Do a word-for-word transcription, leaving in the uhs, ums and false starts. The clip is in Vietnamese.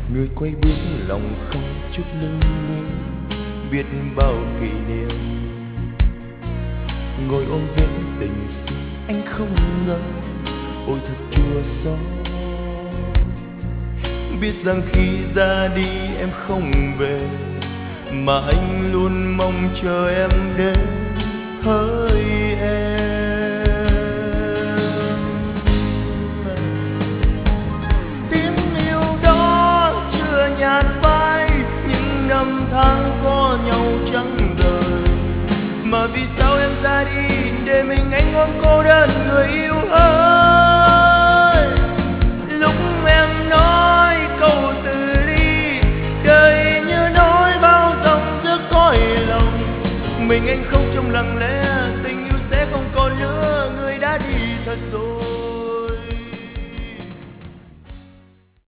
Người quay bước lòng không chút lưu luyến, biết bao kỷ niệm. Ngồi ôm vết tình xưa anh không ngờ, ôi thật chua xót. Biết rằng khi ra đi em không về, mà anh luôn mong chờ em đến hỡi em. Tiếng yêu đó chưa nhạt phai, những năm tháng có nhau chẳng đời. Mà vì sao em ra đi để mình anh ôm cô đơn người yêu ơi. Lúc em nói câu từ ly, đời như nỗi bao dòng giữa cõi lòng, mình anh không